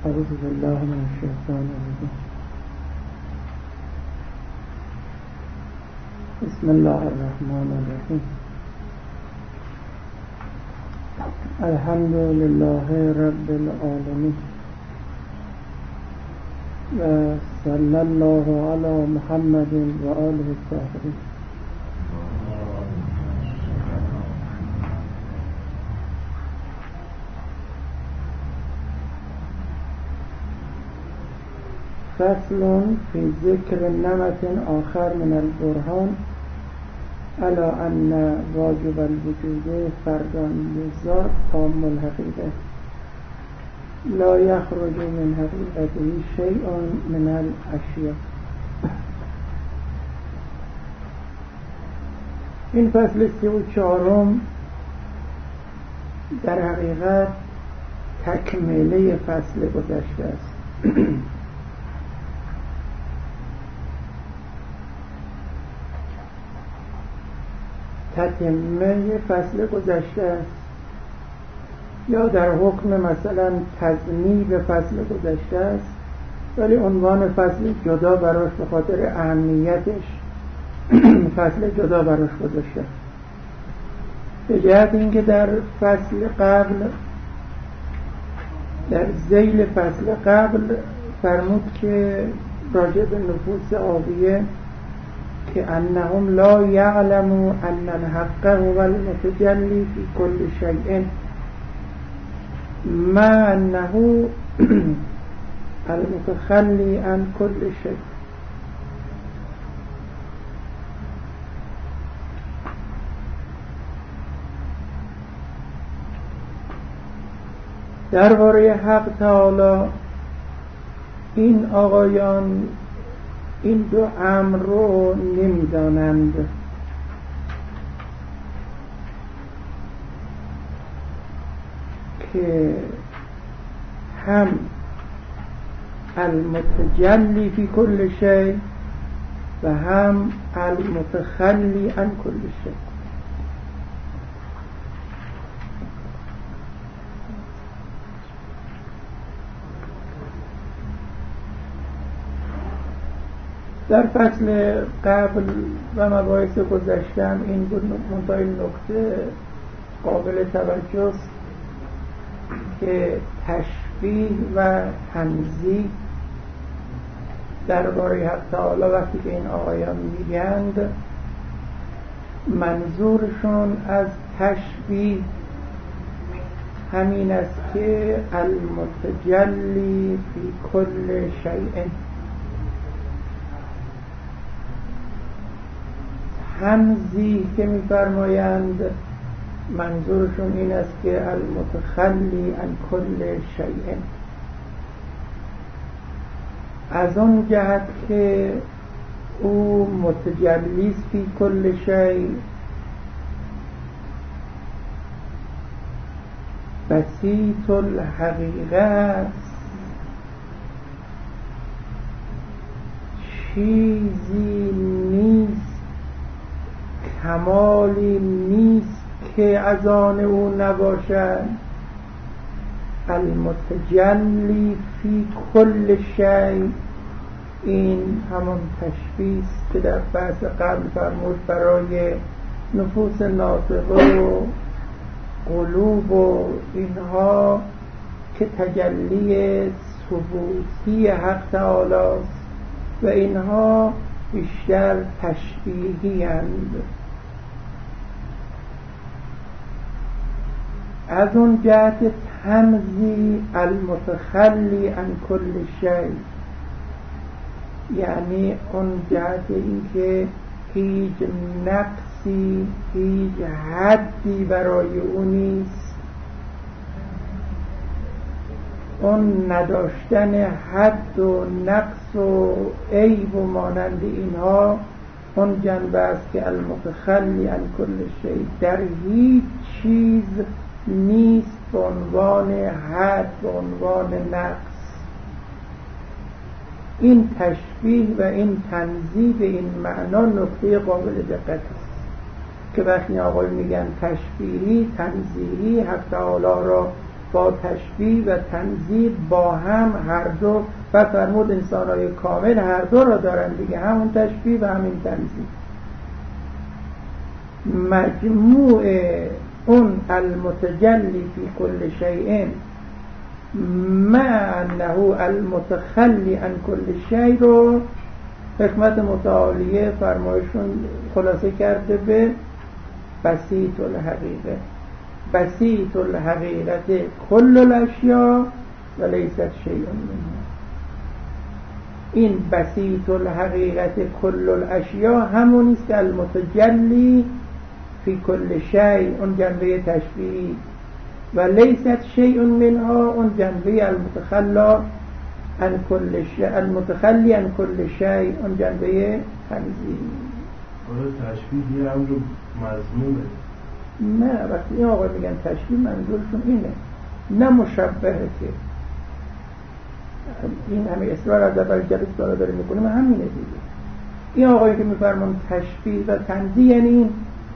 أعوذ بالله من الشيطان الرجيم. بسم الله الرحمن الرحيم. الحمد لله رب العالمين وصلى الله على محمد وآله الطاهرين. فصل في ذكر نمط آخر من البرهان على أن واجب الوجود فرد للذات تام الحقيقة لا يخرج من حقيقته شيء من الأشياء. این فصل 34 در حقیقت تکمله فصل گذشته است. تتمه فصل گذشته است، یا در حکم مثلا تضمین فصل گذشته است، ولی عنوان فصل جدا براش به خاطر اهمیتش فصل جدا براش گذاشته. به جهت اینکه در فصل قبل، در ذیل فصل قبل فرمود که راجع به نفوس آبیه که انهم لا یعلموا ان الحق هو المتجلی فی کل شیء ما انه المتخلی عن کل شیء. درباره حق تعالی این آقایان این دو امر رو نمیدانند که هم المتجلی فی کل شیء و هم المتخلی عن کل شیء. در فصل قبل و مباحث گذشتم این بود منتهای نکته قابل توجه است که تشبیه و تنزیه درباره حق تعالی وقتی که این آقایان میگند منظورشون از تشبیه همین است که المتجلی فی کل شیء. تنزیه که می‌فرمایند منظورشون این است که المتخلی عن کل شیء، از اون جهت که او متجلی فی کل شیء بسیط الحقیقه است، چیزی نیست، کمالی نیست که از آن او نباشد. المتجلی فی کل شیء این همون تشبیه است که در بحث قبل فرمود برای نفوس ناطقه و قلوب و اینها که تجلی ثبوتی حق تعالی است و اینها بیشتر تشبیهی اند. از اون جهت تنزیه المتخلی عن کل شیء یعنی اون جهت این که هیچ نقصی، هیچ حدی برای او نیست. اون نداشتن حد و نقص و عیب و مانند اینها اون جنبه است که المتخلی عن کل شیء در هیچ چیز نیست به عنوان حد، به عنوان نقص. این تشبیه و این تنزیه به این معنا نکته قابل دقت است که وقتی آقای میگن تشبیهی، تنزیهی حق تعالی را با تشبیه و تنزیه با هم هر دو، و فرمود انسان‌های کامل هر دو را دارن دیگه، همون تشبیه و همین تنزیه. مجموع اون المتجلی فی کل شیء مع انه المتخلی عن کل شیء رو حکمت متعالیه فرمایشون خلاصه کرده به بسیط الحقیقه. بسیط الحقیقت کل الاشیاء و لیست شیء منها. این بسیط الحقیقت کل الاشیاء همونی است که المتجلی فی کل شیء، اون جنبه تشبیهی، و لیست شیء منها، اون جنبه المتخلا عن کل شیء، المتخلی عن کل شیء، اون جنبه تنزیه. تشبیه هم رو مضمومه. نه، وقتی این آقا میگن تشبیه منظورشون اینه، نه مشبهه. که این همه اصرار از اول جلسه داره میکنیم همینه دیگه. این آقایی که میفرمان تشبیه و تنزیه یعنی این،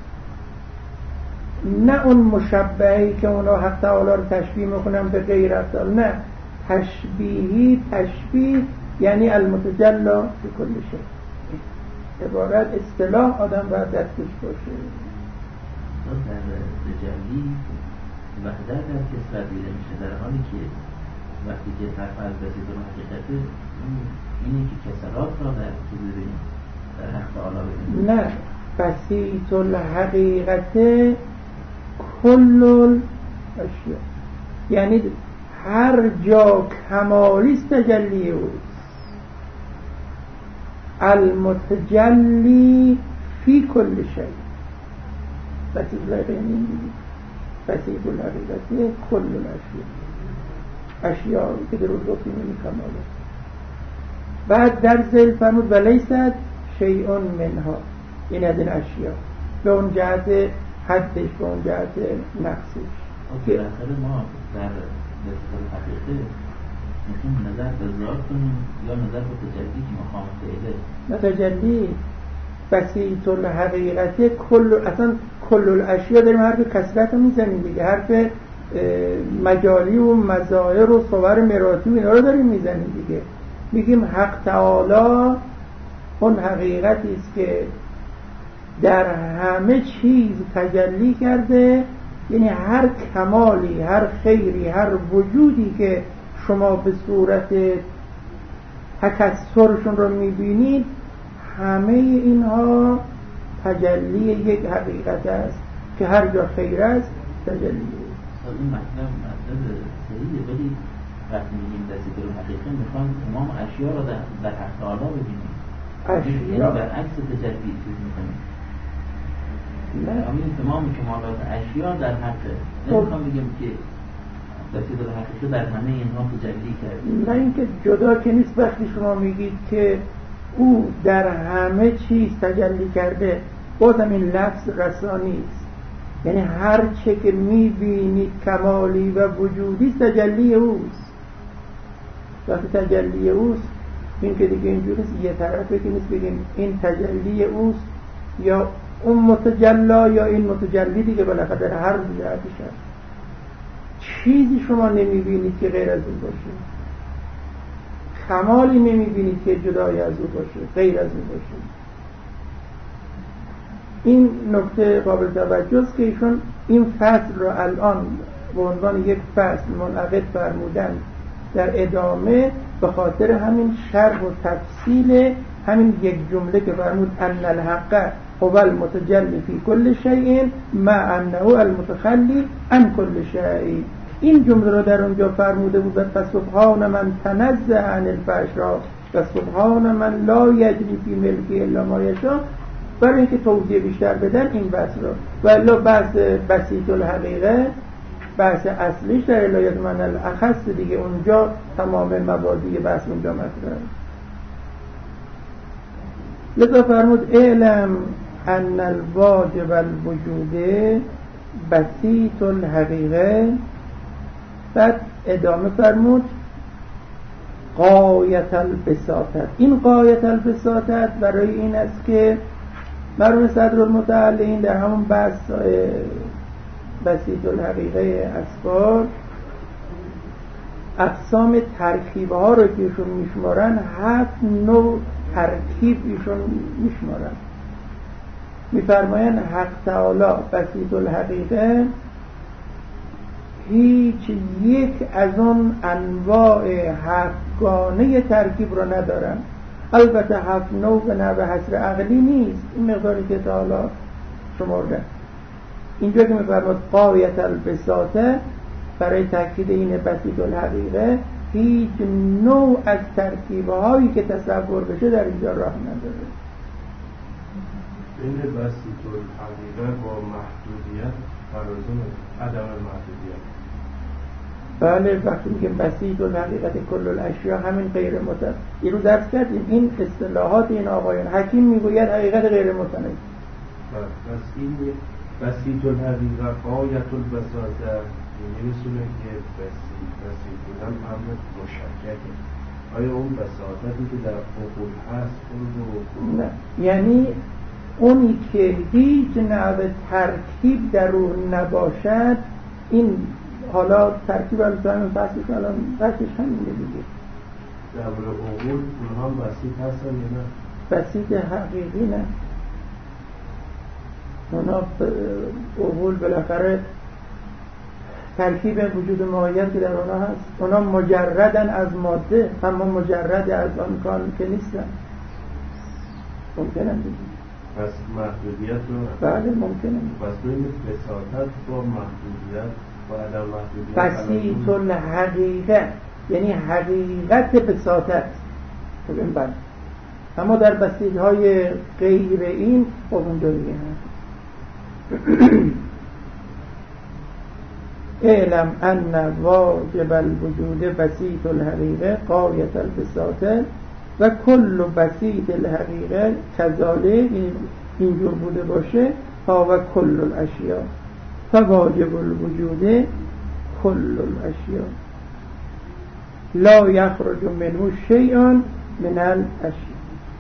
نه اون مشبهی که اونا حق تعالی رو تشبیه میکنن به غیر حق تعالی، نه، تشبیهی. تشبیه یعنی المتجلا به کل شیء. عبارت اصطلاح آدم باید دستش باشه. در تجلی وحدت هم کسرت دیده میشه، در حالی که وقتی که طرف از بسیط الحقیقته اینه که کسرات را در ببینیم در حق تعالی ببینیم. نه، بسیط الحقیقت کل الاشیاء یعنی هر جا کمالیست تجلی اوست. المتجلی فی کل شیء. بسیط الحقیقت کل الاشیاء، اشیاء که در روز گفتیم این کماله. بعد در ذیل فرمود و لیست شیء منها، این از این اشیاء به اون جهت حدش، به اون جهت نقصش. که بالاخره ما در بسیط الحقیقه میتونیم نظر به ذات کنیم یا نظر به تجلی که مقام فعله. نه تجلی، بسیط الحقیقت کل، اصلا کل الاشیاء داریم حرف کثرت رو میزنیم دیگه، حرف مجالی و مظاهر و صور مراتی و اینا رو داریم میزنیم دیگه. میگیم حق تعالی اون حقیقتی است که در همه چیز تجلی کرده، یعنی هر کمالی، هر خیری، هر وجودی که شما به صورت تکثرشون رو میبینید، همه اینها تجلی یک حقیقت است که هر جا خیر است تجلی است. این مطلب صحیحه، ولی وقتی میگیم بسیط الحقیقه میخوام تمام اشیا رو در حق تعالی ببینیم، یعنی برعکس تجلی چیز میکنیم. نه، تمام کمالات اشیا در حقه. نمیخوام بگم که بسیط الحقیقه در همه اینها تجلی کرده. نه، اینکه جدا که نیست. وقتی شما میگید که او در همه چیز تجلی کرده، بازم این لفظ رسانی است، یعنی هر چه که میبینید کمالی و وجودی تجلی اوست. وقتی تجلی اوست، این که دیگه اینجوری یه طرفه که نیست بگیم این تجلی اوست یا اون متجلا یا این متجلی، دیگه بالاخره در هر جهتش هست. چیزی شما نمیبینید که غیر از اون باشه، کمالی نمیبینید که جدای از اون باشه، غیر از اون باشه. این نکته قابل توجه است که ایشون این فصل را الان به عنوان یک فصل منعقد فرمودن در ادامه، به خاطر همین شرح و تفصیل همین یک جمله که فرمود ان الحق هو المتجلی فی کل شیء مع انه المتخلی عن کل شیء. این جمله را در اونجا فرموده بود و سبحان من تنزه عن الفحشاء و سبحان من لا یجری فی ملکی الا ما یشاء، برای اینکه توضیح بیشتر بدن این بحث را. و الا بحث بسیط الحقیقه، بحث اصلیش در الایات من الاخص دیگه، اونجا تمام مبادی بحث اونجا مطرحه. لذا فرمود اعلم ان الواجب الوجود بسیط الحقیقه. بعد ادامه فرمود غایت البساطت. این غایت البساطت برای این است که مرحوم صدرالمتعلین در همون بحث بسیط الحقیقه اسفار اقسام ترکیب ها رو که ایشون میشمارن 7 نوع ترکیب ایشون میشمارن. میفرماین حق تعالی بسیط الحقیقه هیچ یک از اون انواع 7گانه ترکیب رو ندارن. البته 7 نوع به نحو حصر عقلی نیست، این مقداری که تعالی شمرده. اینجا که میفرماد قایت البساطه برای تاکید این بسیط الحقیقه هیچ نوع از ترکیب‌هایی که تصور بشه در اینجا راه نداره. این بسیط الحقیقه با محدودیت فرازون عدم محدودیت. بله، وقتی میگیم بسیط الحقیقت کل الاشیا همین غیر متناهی. این رو درس کردیم، این اصطلاحات این آقایان. حکیم میگوید حقیقت غیر متناهی. پس این بسیط الحقیقه قایت البساطه میرسونه که بسیط بودن امر مشککه. آیا اون بساطتی که در عقول هست اون رو نه، یعنی اونی که هیچ نوع ترکیب در اون نباشد، این حالا ترکیب الان بحثش الان بحثش همینه دیگه. در عقول اونها بسیط هستن یا نه؟ بسیط حقیقی نه. اونا عقول بالاخره ترکیب وجود ماهیت که در اونا هست، اونا مجردن از ماده، اما مجرد از آن کان که نیستن. ممکنه دیگه. پس محدودیت رو بله ممکنه. پس بین بساطت با محدودیت و عدم محدودیت بسیط الحقیقه یعنی حقیقت بساطت. ببین بله، اما در بسیط های غیر این خب اونجا دیگه هست. اعلم ان واجب الوجود بسیط الحقیقه قایت البساطه و کل بسیط الحقیقه کذالک، اینجور بوده باشه، ها و کل الاشیاء فواجب الوجود کل الاشیاء لا یخرج منه شیء من الاشیاء.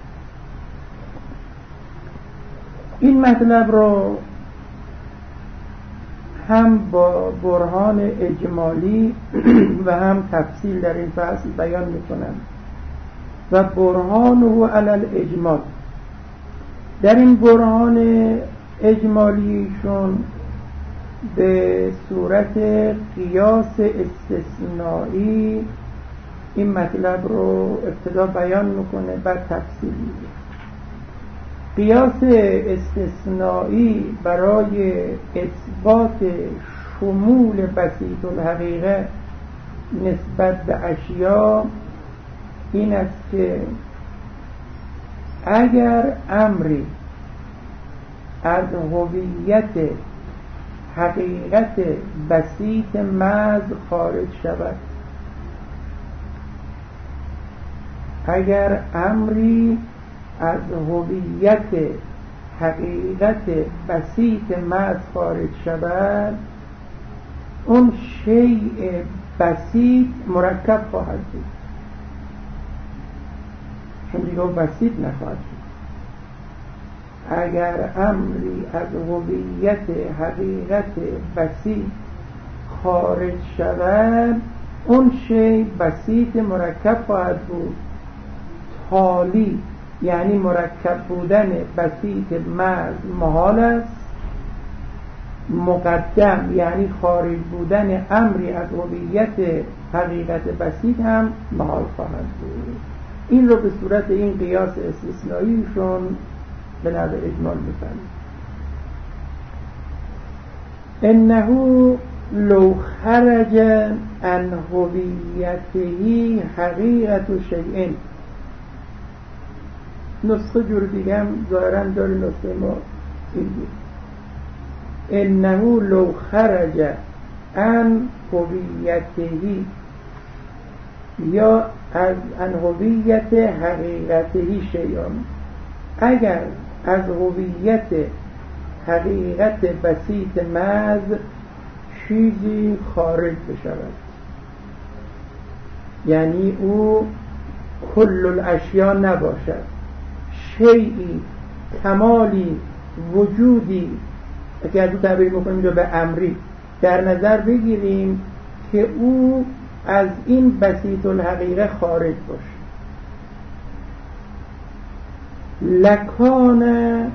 این مطلب رو هم با برهان اجمالی و هم تفصیل در این فصل بیان میکنم و برهانه علی الاجمال. در این برهان اجمالیشون به صورت قیاس استثنایی این مطلب رو ابتدا بیان میکنه بعد تفصیل میده. قیاس استثنایی برای اثبات شمول بسیط الحقیقه نسبت به اشیا این است که اگر امری از هویت حقیقت بسیط محض خارج شود، اگر امری از هویت حقیقت بسیط محض خارج شود، اون شیء بسیط مرکب خواهد بود، چون دیگه بسیط نخواهد بود. اگر امری از هویت حقیقت بسیط خارج شود، اون شیء بسیط مرکب خواهد بود. حالی یعنی مرکب بودن بسیط محض محال است. مقدم یعنی خارج بودن امری از هویت حقیقت بسیط هم محال خواهد بود. این رو به صورت این قیاس استثنائیشون به نحو اجمال می‌فهمیم. انه لو خرج عن هویته حقیقت شیء، نسخه جور دیگه هم ظاهراً داره نسخه ما این بود. انه لو خرج عن هویته یا از عن هویت حقیقته شیئا، اگر از هویت حقیقت بسیط محض چیزی خارج بشود، یعنی او کل الاشیا نباشد، شیئی، کمالی، وجودی، اگر دو تعبیر میکنیم به امری در نظر بگیریم که او از این بسیط الحقیقه خارج باشه. لکان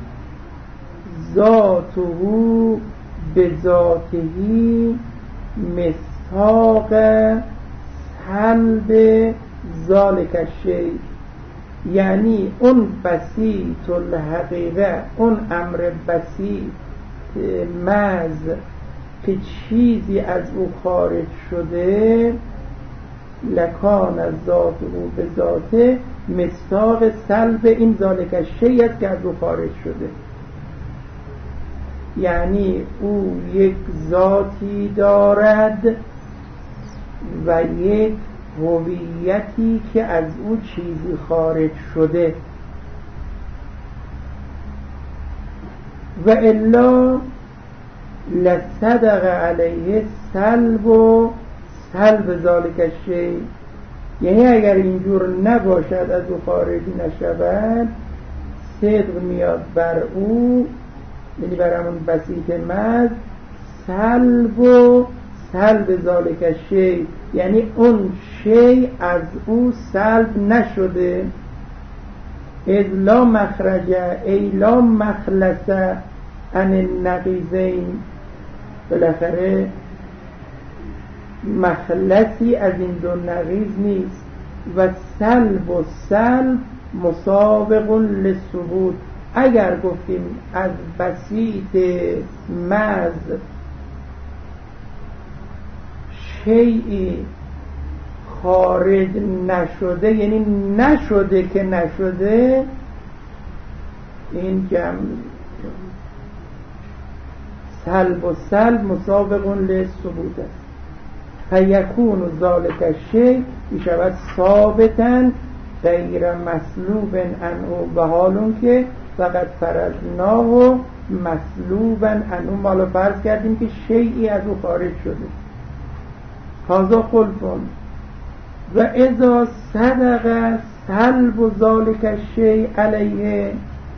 ذاته به ذاتهی مصداق سلب ذالک الشیء، یعنی اون بسیط الحقیقه، اون امر بسیط محض که چیزی از او خارج شده، لکان از ذاته به ذاته مصداق سلب این ذالک الشیء است که از او خارج شده. یعنی او یک ذاتی دارد و یک هویتی که از او چیزی خارج شده، و الا لصدق علیه سلب ذالک الشیء، یعنی اگر اینجور نباشد، از او خارجی نشود، صدق میاد بر او، یعنی بر همون بسیط محض، سلب ذالک الشیء، یعنی اون شیء از او سلب نشده. اذ لا مخرج ای لا مخلص عن النقیضین، بالاخره مخلصی از این دو نقیض نیست. و سلب مسابق للثبوت، اگر گفتیم از بسیط محض شیئی خارج نشده، یعنی نشده که نشده، این جمع سلب مسابق للثبوت است. فیکون ذالک الشیء، میشود ثابتا غیر مسلوب عنه، و حالون که فقط فرضناه مسلوبا عنه، مالا فرض کردیم که شیئی از او خارج شده. هذا خلفون و اذا صدق سلب ذالک الشیء علیه،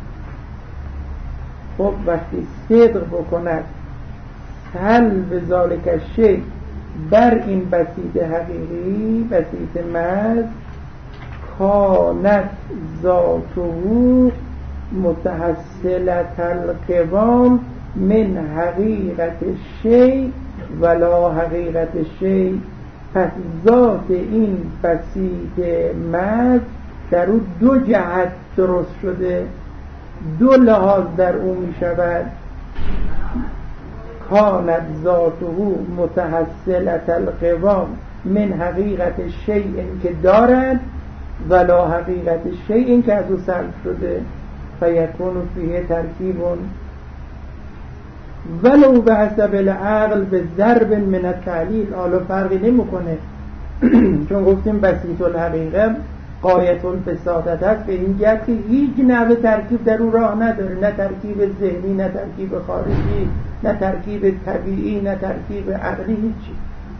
خب وقتی صدق بکند سلب ذالک الشیء بر این بسیط حقیقی، بسیط محض، کانت ذاته متحصلة القوام من حقیقت الشیء ولا حقیقت الشیء، پس ذات این بسیط محض در او دو جهت درست شده، دو لحاظ در او می شود. کانت ذاته متحصلة القوام من حقیقت الشیء که دارد، ولا حقیقت الشیء که از او سلب شده. فیکون فیه ترکیبون ولو به حسب العقل به ضرب من التعلیل. حالا فرقی نمیکنه چون گفتیم بسیط الحقیقه غایت الفسادت است، به این جهت که هیچ نوع ترکیب در او راه نداره، نه ترکیب ذهنی، نه ترکیب خارجی، نه ترکیب طبیعی، نه ترکیب عقلی، هیچی.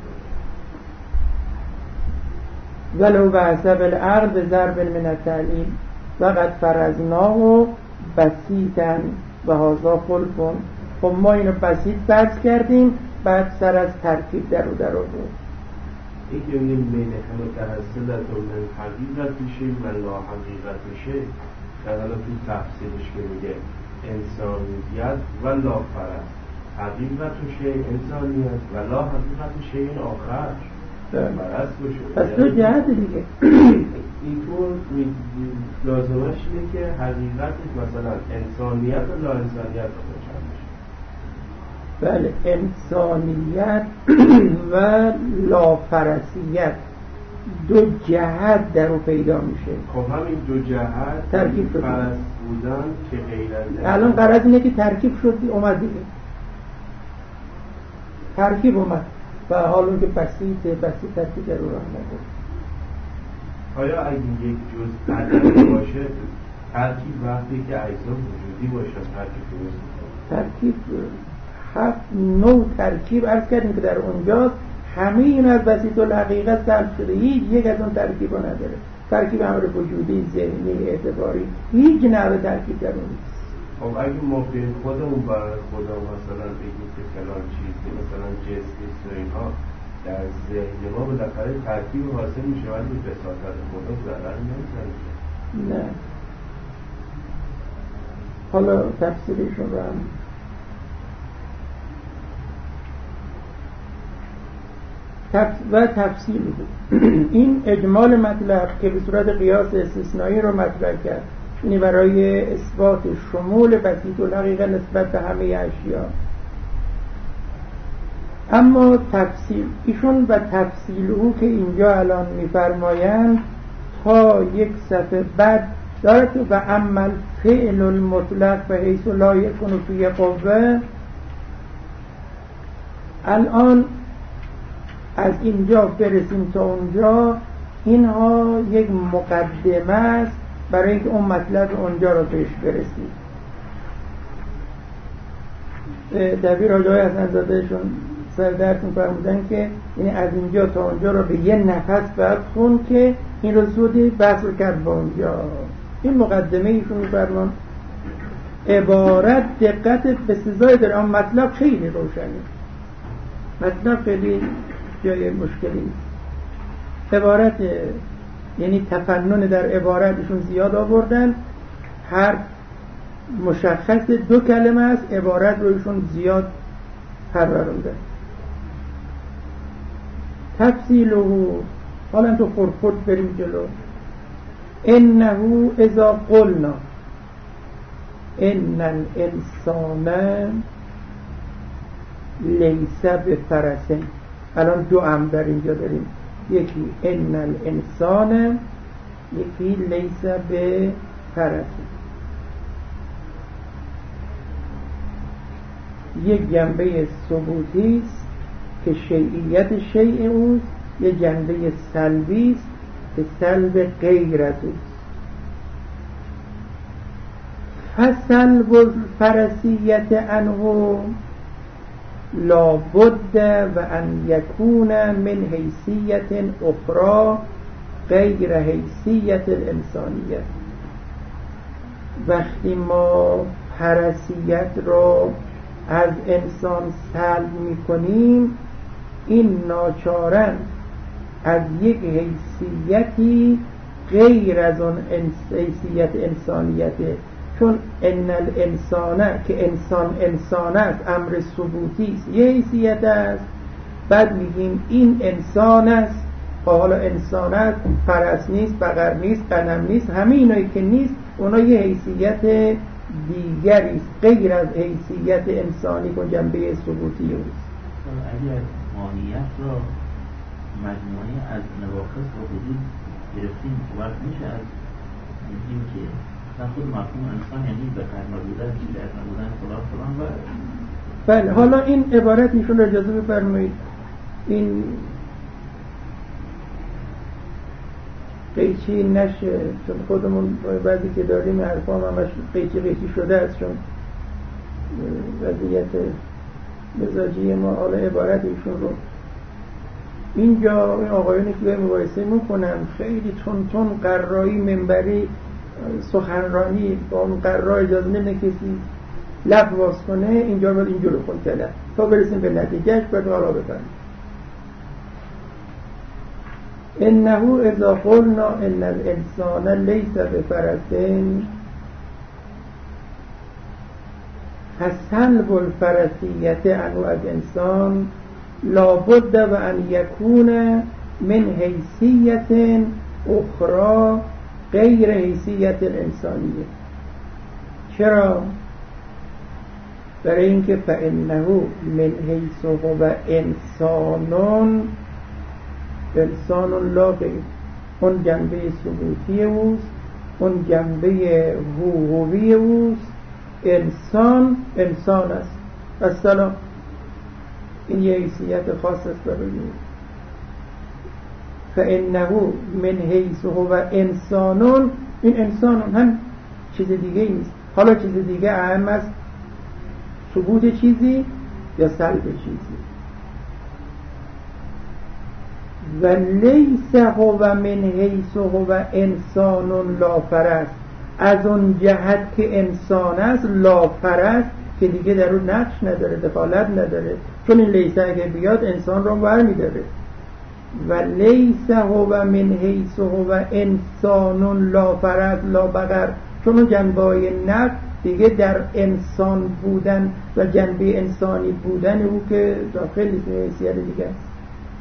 ولو به حسب العقل به ضرب من التعلیل وقد فرضناه بسیطا و هذا خلف. خب ما اینو بسیط فرض کردیم، بعد سر از ترکیب در آورد. یکی میگیم بین متحصلت من حقیقت شیء و لا حقیقت شیء، در حالا تو تفسیرش که میگه انسانیت و لا فرض، حقیقت شیء انسانیت و لا حقیقت شیء آخر فرض بشه. پس دو جهت دیگه. اینطور لازمش اینه که حقیقت مثلا انسانیت و لا انسانیت رو بچن بشه. بله، انسانیت و لافرسیت دو جهت در رو پیدا میشه. خب همین دو جهت ترکیب شد فرض بودن که غیرنده. الان قرار اینه که ترکیب شد، اومد دیگه ترکیب اومد و حالا که بسیط ترکیب در رو راه نبود. آیا اگه یک جز عدد باشه ترکیب وقتی که اجزا وجودی باشه ترکیب درست؟ ترکیب 7 نوع ترکیب عرض کردیم که در اونجا همه این از بسیط الحقیقت سلب شده، هیچ یک از اون ترکیب ها نداره. ترکیب امر وجودی، ذهنی، اعتباری، هیچ نوع ترکیب در اون نیست. خب اگه ما به خودمون برای خدا مثلا بگیم که فلان چیز مثلا جنس نیست و اینها، در ذهن ما بالاخره ترکیب حاصل میشه ولی بساطت خدا ضرر نمیزنه. نه حالا تفسیرشون رو هم و تفصیل بود. این اجمال مطلب که به صورت قیاس استثنایی رو مطرح کرد، یعنی برای اثبات شمول بسیط الحقیقه نسبت به همه اشیا. اما تفصیل ایشون و تفصیل او که اینجا الان میفرمایند تا یک صفحه بعد داره که و عمل فعل المطلق به حیث لا یکون فی قوه. الان از اینجا برسیم تا اونجا، اینها یک مقدمه است برای اینکه اون مطلب اونجا رو بهش برسیم. دبیر آقای حسن‌زادهشون سردرد می‌فرمودن که یعنی از اینجا تا اونجا رو به یه نفس بعد خون که این رو سودی بحث رو کرد با اونجا. این مقدمه ایشون می‌فرمان عبارت دقت به سزای داره، اما مطلب خیلی روشنه، مطلب خیلی جای مشکلی. عبارت یعنی تفنن در عبارتشون زیاد آوردن، هر مشخص 2 کلمه است، عبارت رو ایشون زیاد پروروندن. تفصیله، حالا تو خورد بریم جلو. انه اذا قلنا ان الانسان لیس بفرس، الان 2 امر در اینجا داریم، یکی ان الانسان، یکی لیس بفرس. یک جنبه ثبوتی است که شیعیت شیء اوست، یک جنبه سلبی است که سلب غیر از اوست. فسلب الفرسیت عنه لا بد و ان یکون من حیثیت اخرى غیر حیثیت الانسانیت. وقتی ما فرسیت رو از انسان سلب میکنیم، این ناچارن از یک حیثیتی غیر از اون حیثیت انسانیته. چون ان الانسان که انسان است، امر ثبوتی است، یه حیثیت است. بعد میگیم این انسان است، حالا انسان است، فرس نیست، بقر نیست، غنم نیست، همه اینایی که نیست اونا یه حیثیت دیگری است غیر از حیثیت انسانی که جنبه ثبوتی است. اگر ماهیت را مجموعه از نواقص و حدود گرفتیم وقت میشه از این که خود مفهوم انسان یعنی به قرن بودن، چیزی نبودن، فلان و بله. حالا این عبارت ایشون اجازه بفرمایید، این قیچی نشه، چون خودمون بعضی که داریم حرفام همش قیچی شده است، چون وضعیت مزاجی ما. حالا عبارت ایشون رو اینجا این آقایونی که مباحثه میکنن خیلی تون قرایی منبری سخنرانی با اون قرار اجازه نمیده کسی لب باز کنه، اینجا باید اینجور خون کنه تا برسیم به نتیجهش. باید حالا بفرمیم انه اذا قلنا ان الانسان لیس بفرس فسلب الفرسیت عنه از انسان لابد و ان یکون من حیثیت اخرى غیر حیثیت الانسانیه. چرا؟ برای اینکه فانه من حیث هو انسان لا غیر، اون جنبه ثبوتی اوست، اون جنبه هویی اوست. انسان است. السلام، این یه حیثیت خاص است برای این. فانه من حیث هو انسان، این انسان هم چیز دیگه نیست. حالا چیز دیگه اهم است، ثبوت چیزی یا سلب چیزی. و لیس هو من حیث هو انسان لا فرس، از اون جهت که انسان است لا فرس، که دیگه در اون نقش نداره، دخالت نداره، چون این لیسه اگه بیاد انسان رو برمی‌داره. و لیس هو من حیث هو انسان لا فرد لا بقر، چون جنبه‌های نفس دیگه در انسان بودن و جنبه انسانی بودن او که داخل حیثیت دیگه است.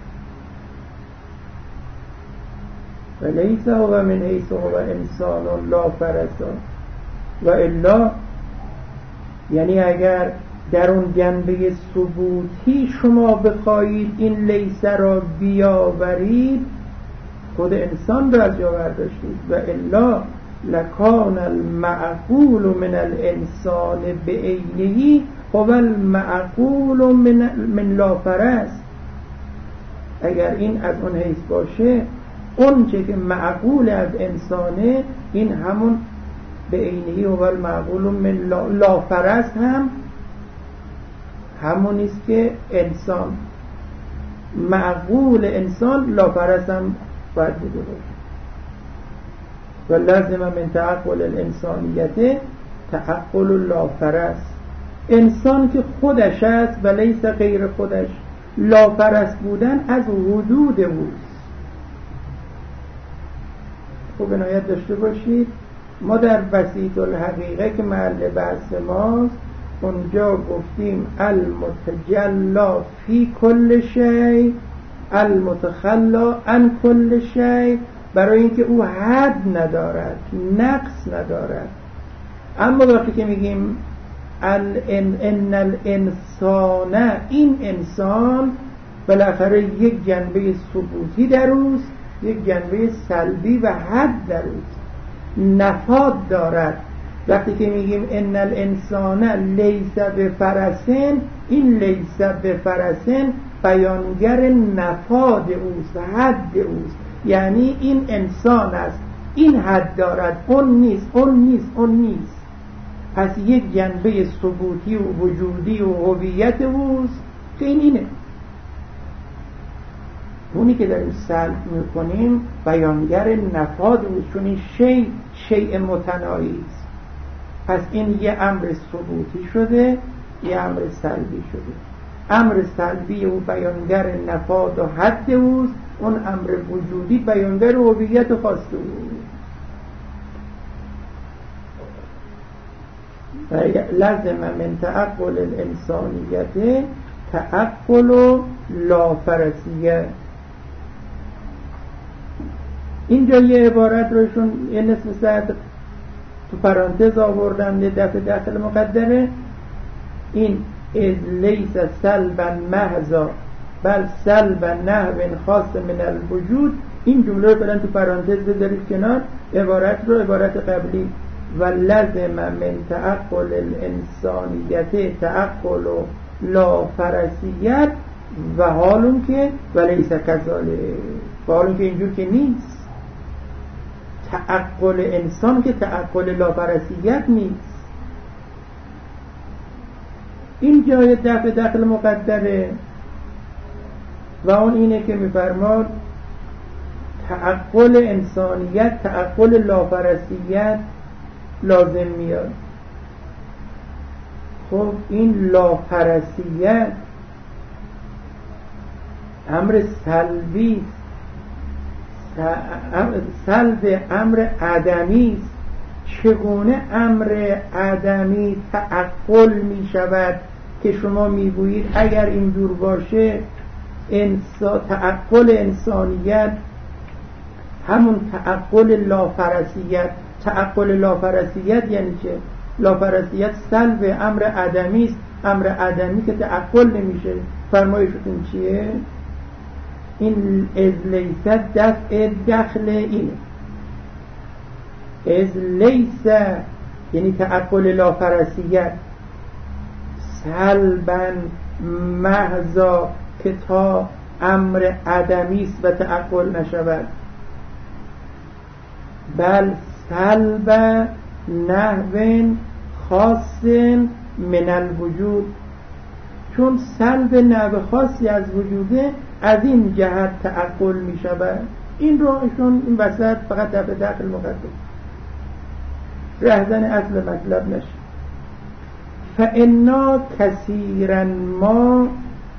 و لیس هو من حیث هو انسان لا فرد و الا، یعنی اگر در اون جنبه ثبوتی شما بخواهید این لیسه را بیاورید، خود انسان را از جا برداشتید. و الا لکان المعقول من الانسان بعینه هو المعقول من لا فرس. اگر این از اون حیث باشه، اون چه که معقول از انسانه این همون بعینه هو المعقول من لا فرس هم همونیست که انسان معقول انسان لا فرس هم باید بوده باشه. و لازم من تعقل الانسانیت تعقل لا فرس، انسان که خودش است و لیس غیر خودش. لا فرس بودن از وجود اوست. خوب عنایت داشته باشید، ما در بسیط الحقیقه که محل بحث ماست اونجا گفتیم المتجلا فی کل شیء المتخلا عن کل شیء، برای اینکه او حد ندارد، نقص ندارد. اما وقتی که میگیم ان الانسان، این انسان بالاخره یک جنبه ثبوتی در اوست، یک جنبه سلبی و حد در اوست، نفاد دارد. وقتی که میگیم ان الانسان لیس بفرسن، این لیس بفرسن بیانگر نفاد اوست، حد اوست. یعنی این انسان است، این حد دارد، اون نیست، اون نیست، اون نیست. پس یک جنبه ثبوتی و وجودی و هویت اوست که اینه. اونی که داریم سلب میکنیم بیانگر نفاد اوست، چون این شیء متناهی است. پس این یه امر ثبوتی شده، یه امر سلبی شده. امر سلبی او بیانگر نفاد و حد اوست، اون امر وجودی بیانگر هویت و خاص اوست. لازم من تعقل الانسانیت تعقل لا فرسیه. اینجا یه عبارت روشون یه نصف ساعت تو پرانتز آوردم، یه دفعه داخل مقدره. این از لیس سلبا محضا بل سلبا نحو خاص من الوجود، این جمله رو فعلا تو پرانتز بذارید کنار، عبارت رو عبارت قبلی و لازم من تعقل الانسانیت تعقل لا فرسیت و حالون که و لیس کذالک، و حالون که اینجور که نیست. تعقل انسان که تعقل لا فرسیت نیست. این جای دفع داخل مقدره و اون اینه که میفرماد تعقل انسانیت تعقل لا فرسیت لازم میاد. خب این لا فرسیت امر سلبی، سلب امر عدمی است. چگونه امر عدمی تعقل می شود که شما می گویید اگر اینجور باشه تعقل انسانیت همون تعقل لافرسیت. تعقل لافرسیت یعنی چه؟ لافرسیت سلب امر عدمی است، امر عدمی که تعقل نمیشه. فرمایشتون چیه؟ این از لیست دفع دخل اینه. از لیست یعنی تعقل لافرسیت سلبا محضا که تا امر عدمی است و تعقل نشود، بل سلب نحو خاص من الوجود، چون سلب نحو خاصی از وجوده از این جهت تعقل می شود. این رو ایشون این وسط فقط داخل مقدم رهزن اصل مطلب نشه. فإنا كثيرا ما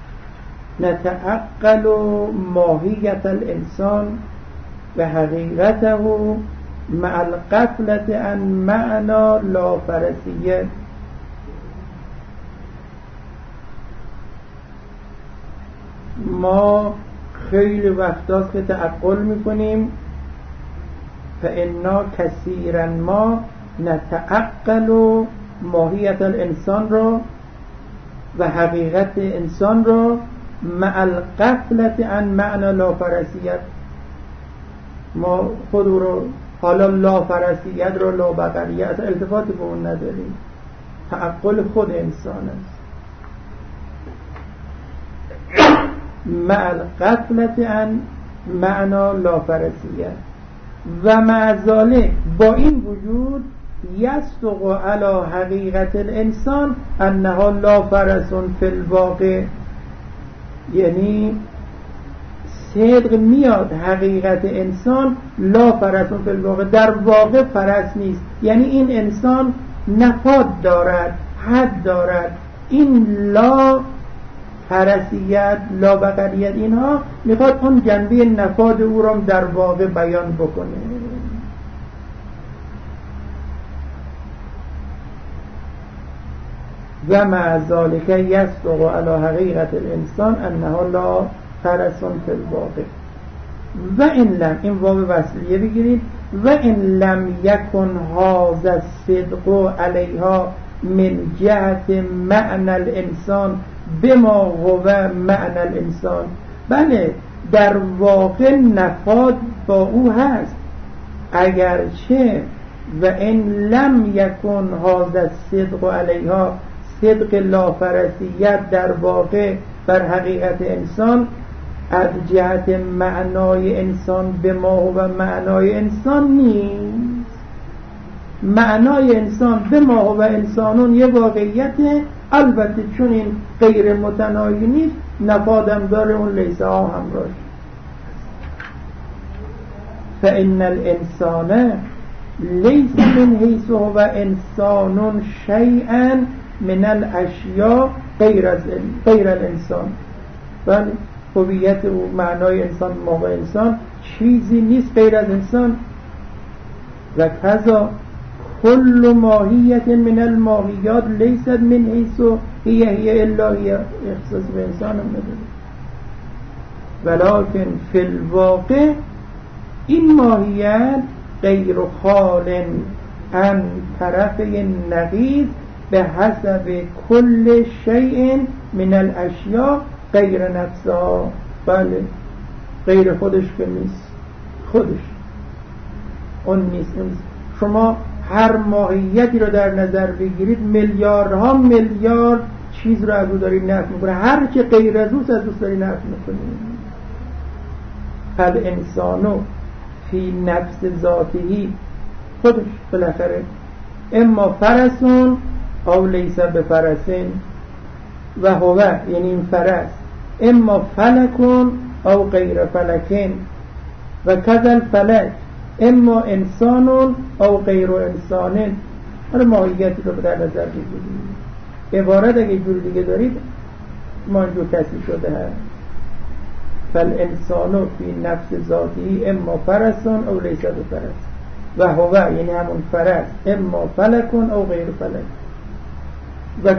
نتعقل ماهیت الانسان و حقیقته مع الغفلة عن معنى لا فرسیه. ما خیلی وقتا که تعقل میکنیم فإنا كثيرا ما نتعقل ماهیت الانسان را و حقیقت انسان را مع الغفلة عن معنى لا فرسیت. ما خود رو حالا لا فرسیت رو لا بقریت التفاتی به اون نداریم، تعقل خود انسان است. مع الغفلة عن معنى لا فرسیت و مع ذلك با این وجود یصدق علی حقیقت الانسان انها لا فرس فی الواقع، یعنی صدق میاد حقیقت انسان لا فرس فی الواقع، در واقع فرس نیست. یعنی این انسان نفاد دارد، حد دارد. این لا فرسیت، لا بقریت، اینها میخواد اون جنبه نفاد او را در واقع بیان بکنه. و مع ذلك یصدق علی حقیقت الانسان انها لا فرس فی الواقع. و این لم، این واو وصلیه بگیرید، و این لم یکن هذا الصدق علیها من جهت معنی الانسان بما هو معنی الانسان. بله در واقع نفاد با او هست، اگرچه و این لم یکن هذا الصدق علیها، صدق لا فرسیت در واقع بر حقیقت انسان از جهت معنای انسان به ما و معنای انسان نیست. معنای انسان به ما و انسانون یه واقعیت، البته چون این غیر متناهی نیست نفادم داره اون لیسه ها همراهش. فإن الانسان لیس من حیث هو انسان شیئا من الاشیاء غیر الانسان. بله هویت او، معنای انسان، موقع انسان چیزی نیست غیر از انسان. و کذا کل ماهیت من الماهیات لیست من حیث هی الا هی، اختصاص به انسان هم نداره. ولکن فی الواقع این ماهیت غیر خال عن طرف نقیض به حسب کل شیء من الاشیاء غیر نفسها. بله غیر خودش که نیست، خودش اون نیست. شما هر ماهیتی رو در نظر بگیرید میلیاردها میلیارد چیز رو از او داری نفی میکنه، هر چه غیر از اوست از اوست داری نفی میکنه. فالانسانو فی نفس ذاتی، خودش بالاخره اما فرسون او لیس بفرسین و هو، یعنی این فرس اما فلکون او غیر فلکین و کذل فلک اما انسانون او غیر انسانین. حالا ماهیتی رو در نظر بگیرید. عبارت اگه جور دیگه دارید ما اینجور تصحیح شده هست. فالانسانو فی نفس ذاتی اما فرسون او لیس بفرس و هو، یعنی همون فرس اما فلکون او غیر فلک و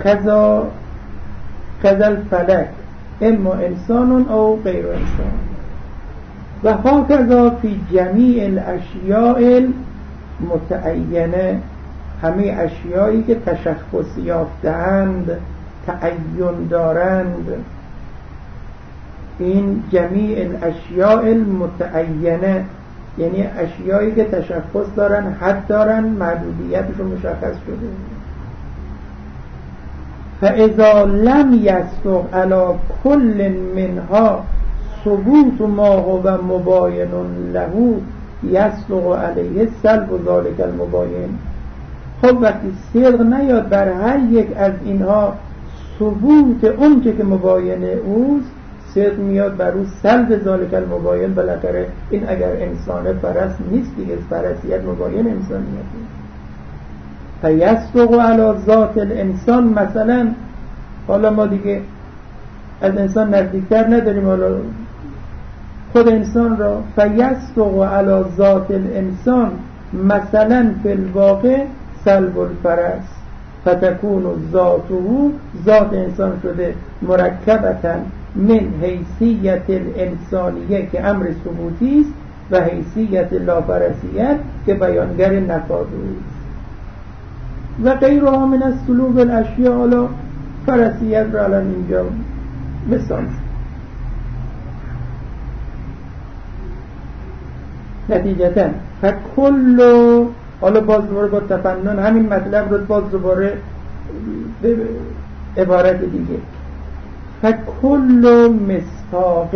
کذا الفلک اما انسانون او غیر انسان. و هکذا فی جمیع الاشیاء المتعینه، همه اشیایی که تشخص یافته‌اند، تعین دارند. این جمیع الاشیاء المتعینه یعنی اشیایی که تشخص دارن، حد دارن، محدودیتشون مشخص شده. فاذا لم يصدق على كل منها ثبوت ما هو مباین له یصدق علیه سلب ذلك المباین. خب وقتی صدق نیاد بر هر یک از اینها ثبوت اون که مباین اوست، صدق میاد بر او سلب ذلك المباین. بالاخره این اگر انسان فرس نیست دیگه، فرسیت مباین انسانیت. فیصدق علی ذات الانسان. مثلا حالا ما دیگه از انسان نزدیکتر نداریم، حالا خود انسان را فیصدق علی ذات الانسان مثلا فی الواقع سلب الفرس فتکون ذاته، ذات انسان شده مرکبتا من حیثیت الانسانیه که امر ثبوتی است و حیثیت لافرسیت که بیانگر نفاذی است و غیرها من السلوب الاشیاء. حالا فرسیت را الان اینجا مثال نتیجتا فکل، حالا باز دوباره با تفنن همین مطلب رو باز دوباره به عبارت دیگه، فکل مصداق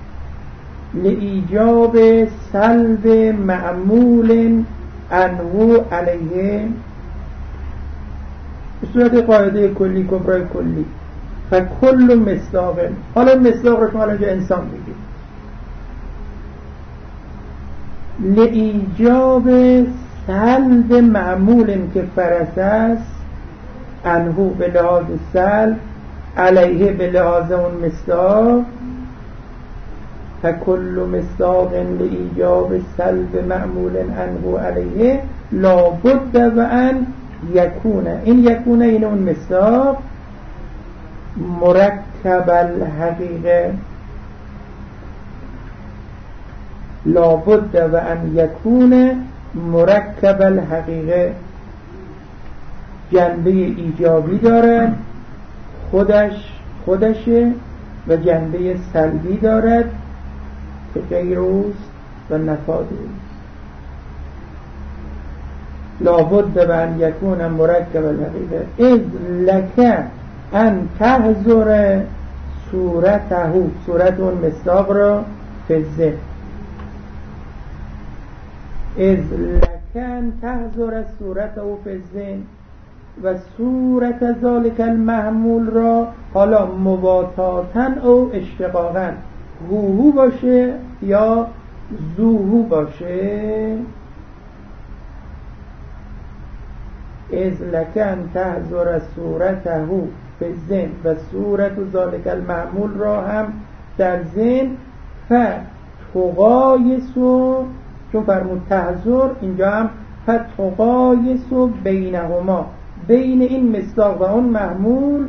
لایجاب سلب معمول عنه علیه به صورت قاعده کلی کبرای کلی. فکل مصداق، حالا مصداق رو شما اینجا انسان بگید، لایجاب سلب معمول که فرس است عنه به لحاظ سلب علیه به لحاظ اون مصداق. فکل مصداق لایجاب سلب معمول عنه علیه لابد و ان یکونه، این یکونه این اون مصداق مرکب الحقیقه، لابد و ان یکونه مرکب الحقیقه، جنبه ایجابی دارد خودشه و جنبه سلبی دارد که غیر اوست و نفاذ اوست. لابد و ان یکون مرکب الحقیقه اذ لک ان تحضر صورته، صورت اون مصداق را فزه، اذ لک ان تحضر صورته فزه و صورت ذالک المحمول را حالا مباتاتن او اشتقاقن هوهو باشه یا زوهو باشه. اذ لکن تحضر صورته فی الذهن و صورت ذالک المحمول را هم در ذهن فتقایسو، چون فرمود تحضر اینجا هم فتقایسو بینهما، بین این مصداق و اون محمول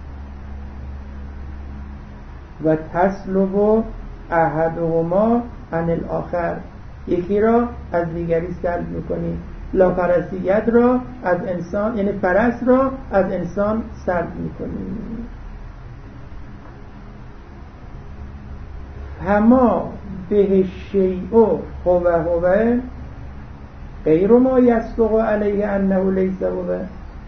و تسلب احدهما عن الاخر، یکی را از دیگری سلب میکنی، لافرسیت را از انسان یعنی فرس را از انسان سلب میکنی. فما به شیء هو غیر ما یصدق علیه انه لیس هو،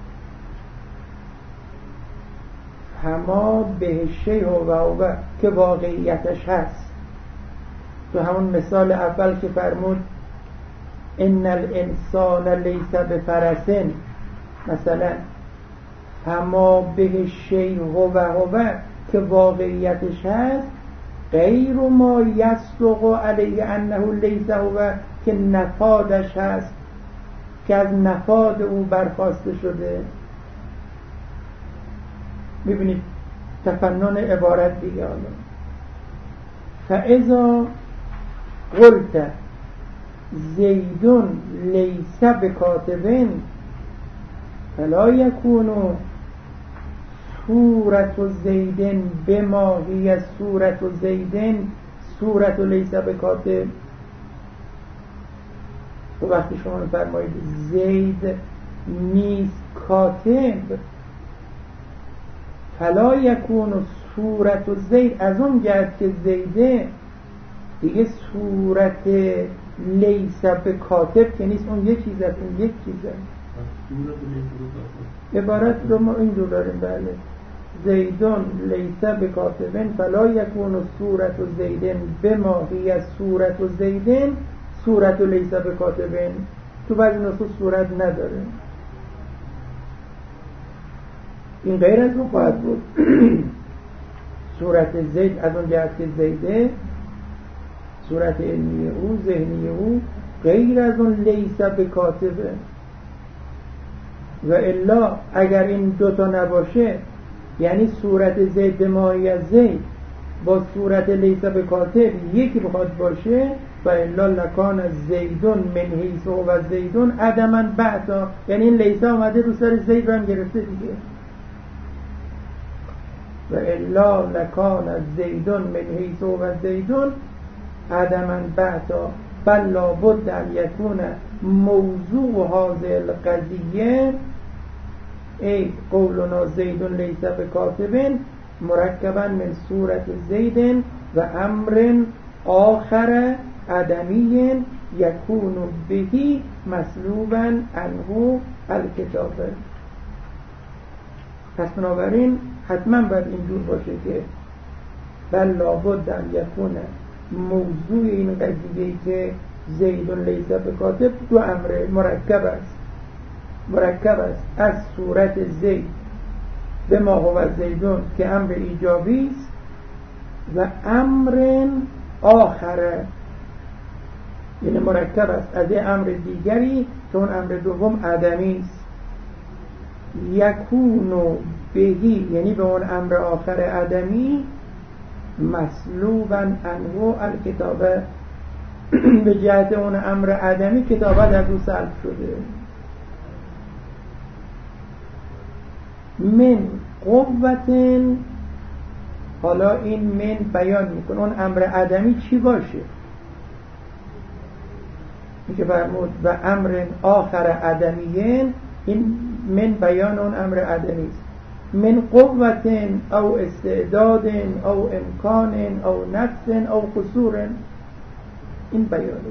فما به شیء هو که واقعیتش هست. تو همون مثال اول که فرمود ان الانسان لیس بفرسن، مثلا فما به شیء هو که واقعیتش هست، غیر ما یصدق علیه انه لیس هو که نفادش هست، که از نفاد او برخواسته شده. میبینید تفنن عبارت دیگه. حالا فاذا قلت زیدون لیس بکاتبن فلا یکون صورت زیدن بما هی صورت زیدن صورت لیس بکاتب. و وقتی شما فرمایید زید نیست کاتب، فلا یکون صورت زید، از اون جهت که زیده دیگه صورت لیس بکاتب که نیست، اون یک چیز است، اون یک چیزه. عبارت رو ما اینجور داریم، بله، زیدون لیس بکاتبن فلا یکون صورت زیدن بما هی صورت زیدن صورت لیس بکاتبن. تو بعضی نصوص صورت نداره، این غیر از اون خواهد بود. صورت زید از اون جهت که زیده، صورت علمی او ذهنی او غیر از اون لیس بکاتبه. و الا اگر این دوتا نباشه، یعنی صورت زید به ماهیت زید با صورت لیس به کاتب یکی بخواد باشه، و الا لکان زیدون من حیث و زیدون عدما بعدا، یعنی این لیس آمده رو سر زید رو هم گرفته دیگه. و الا لکان زیدون من حیث و زیدون عدما بعدا بل لابد ان یکون موضوع هذه القضیه ای قولنا زیدون لیس بکاتب مرکبا من صورت زید و امر آخر عدمی یکون بهی مسلوبا عنه الکتابه. پس بنابراین حتما باید اینجور باشه که بل لابد ان یکون موضوع این قضیه که زیدون لیس بکاتب دو امر مرکب است از صورت زید به ما هو زیدون که امر ایجابی است و امر آخر، یعنی مرکب است از این امر دیگری که اون امر دوم عدمی است. یکونو بهی یعنی به اون امر آخر عدمی مسلوبا عنه الکتابه، به جهت اون امر عدمی کتابت از او سلب شده. من قوتن، حالا این من بیان میکنه اون امر عدمی چی باشه. میگه فرمود و امر آخر عدمیین، این من بیان اون امر عدمی است. من قوتن او استعدادن او امکانن او نفسن او قصورن، این بیانه.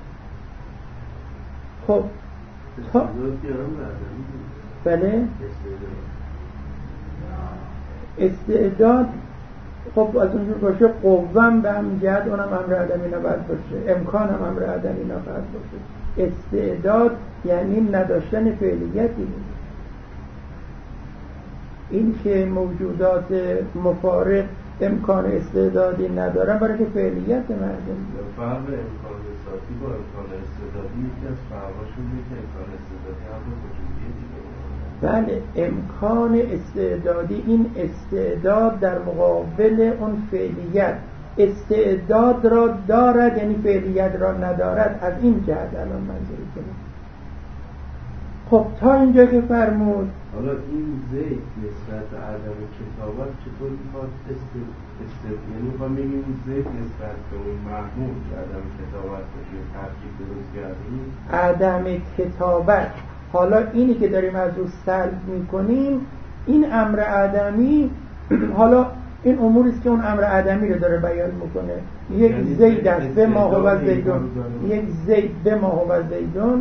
خب بله استعداد، خب از اونجور باشه قوام به هم جهت اونم امر عدمی نباید باشه، امکان هم امر عدمی نباید باشه. استعداد یعنی نداشتن فعلیتی. این که موجودات مفارق امکان استعدادی ندارن برای که فعلیت مردم. فرق امکان ذاتی با امکان استعدادی یکی از فرقاشون اینه که امکان استعدادی هم وجودیه دیگه. بله امکان استعدادی، این استعداد در مقابل اون فعلیت، استعداد را دارد یعنی فعلیت را ندارد. از این جهت الان منظوری کنیم. خب تا اینجا که فرمود حالا این زید نسبت عدم کتابت چطور میخواد یعنی میخواد بگیم زید نسبت به اون محمود که عدم کتابت باشه ترکیب درست کردیم عدم کتابت. حالا اینی که داریم از او سلب میکنیم این امر عدمی، حالا این اموریست که اون امر عدمی رو داره بیان میکنه. یک یعنی زید است به ما هو زیدون، یک زید به ما هو زیدون،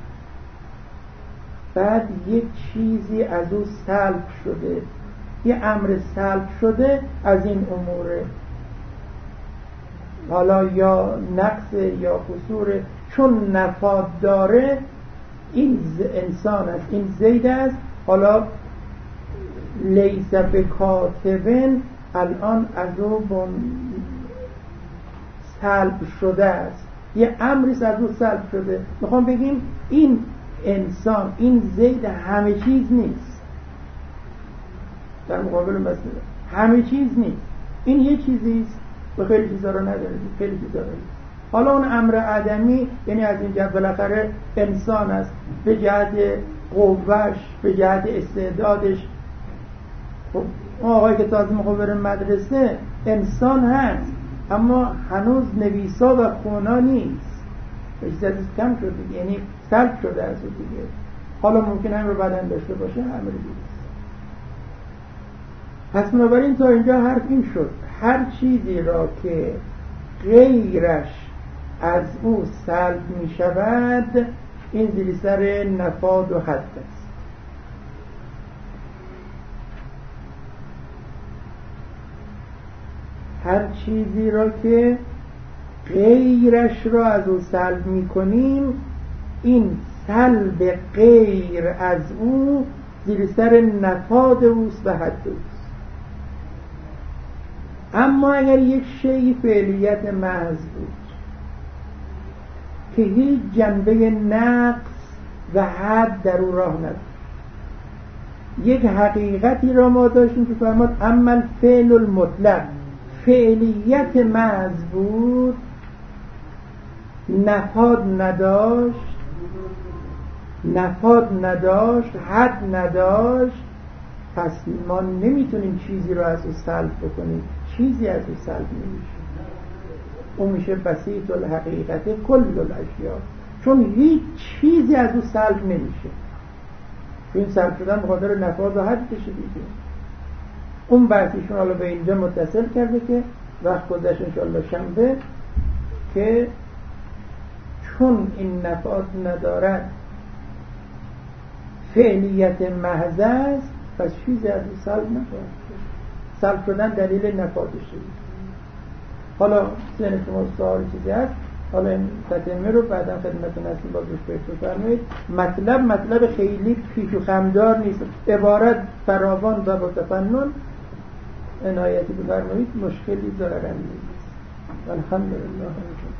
بعد یک چیزی از او سلب شده، یه امر سلب شده از این اموره، حالا یا نقص یا قصور، چون نفاد داره این انسان است، این زید است. حالا لیس بکاتبن الان از او سلب شده است، یه امری از او سلب شده. میخوام بگیم این انسان، این زید همه چیز نیست، در مقابل مسئله همه چیز نیست، این یه چیزیست و خیلی چیزا رو نداره، خیلی چیزا رو نیست. حالا اون امر عدمی یعنی از این جهت بالاخره انسان است، به جهت قوهش، به جهت استعدادش. خب اون آقایی که تازه میخواد بره مدرسه انسان هست اما هنوز نویسا و خونا نیست، اجازه کم شده، یعنی سلب شده از دیگه. حالا ممکن هم رو بدن داشته باشه، امر دیگه. پس بنابراین تا اینجا حرف این شد هر چیزی را که غیرش از او سلب می شود این زیر سر نفاد و حد است. هر چیزی را که غیرش را از او سلب می کنیم این سلب غیر از او زیر سر نفاد اوست و حد اوست. اما اگر یک شیء فعلیت محض بود که هیچ جنبه نقص و حد در او راه نداشت، یک حقیقتی را ما داشتیم که فرمود اما فعل المطلق، فعلیت محض بود، نفاد نداشت، حد نداشت، پس ما نمیتونیم چیزی رو از او سلب بکنیم، چیزی از او سلب نمیشه. اون میشه بسیط الحقیقت کل الاشیاء، چون هیچ چیزی از او سلب نمیشه. این سلب شدن بخاطر نفاذ و حد بشه دیگه. اون بحثیشون حالا به اینجا متصل کرده که وقت گذشت انشاءالله شنبه که چون این نفاذ ندارد، فعلیت محض است، پس چیزی از این سلب نخواهد شد. سلب شدن دلیل نفاذش شد. حالا ذهن شما سوال چیزی هست، حالا این تتمه رو بعدا خدمتتون هستیم با گوش بفرمایید. مطلب خیلی پیش و خمدار نیست، عبارت فراوان و با تفنن عنایتی بفرمایید، مشکلی ضرر نیست. الحمدلله.